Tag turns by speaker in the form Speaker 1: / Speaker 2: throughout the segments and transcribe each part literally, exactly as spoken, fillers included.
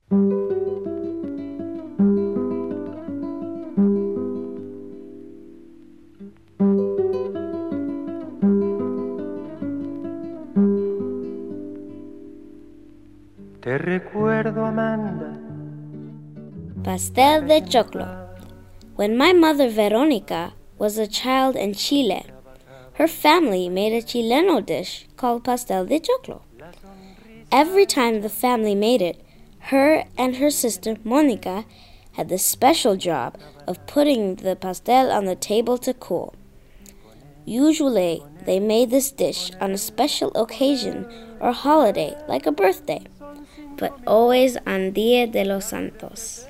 Speaker 1: Te recuerdo, Amanda.
Speaker 2: Pastel de choclo. When my mother Veronica was a child in Chile, her family made a Chileno dish called pastel de choclo. Every time the family made it, her and her sister Monica had the special job of putting the pastel on the table to cool. Usually, they made this dish on a special occasion or holiday like a birthday, but always on Dia de los Santos.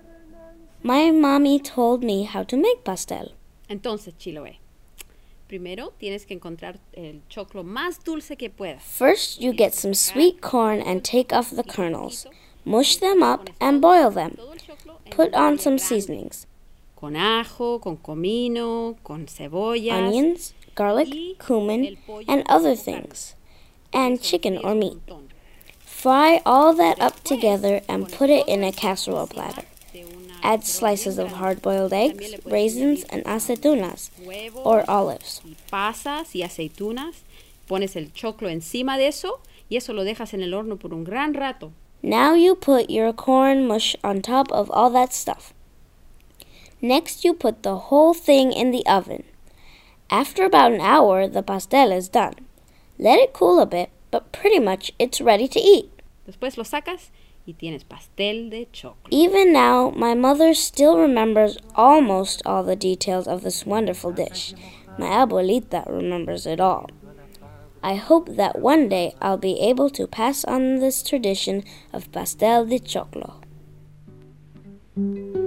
Speaker 2: My mommy told me how to make pastel.
Speaker 3: Entonces, Chiloé, primero tienes que encontrar el choclo más dulce que puedas.
Speaker 2: First, you get some sweet corn and take off the kernels. Mush them up and boil them. Put on some seasonings.
Speaker 3: Con ajo, con comino, con cebollas.
Speaker 2: Onions, garlic, cumin, and other things. And chicken or meat. Fry all that up together and put it in a casserole platter. Add slices of hard-boiled eggs, raisins, and aceitunas, or olives.
Speaker 3: Pasas y aceitunas. Pones el choclo encima de eso y eso lo dejas en el horno por un gran rato.
Speaker 2: Now you put your corn mush on top of all that stuff. Next, you put the whole thing in the oven. After about an hour, the pastel is done. Let it cool a bit, but pretty much it's ready to eat.
Speaker 3: Después lo sacas y tienes pastel de choclo.
Speaker 2: Even now, my mother still remembers almost all the details of this wonderful dish. My abuelita remembers it all. I hope that one day I'll be able to pass on this tradition of pastel de choclo.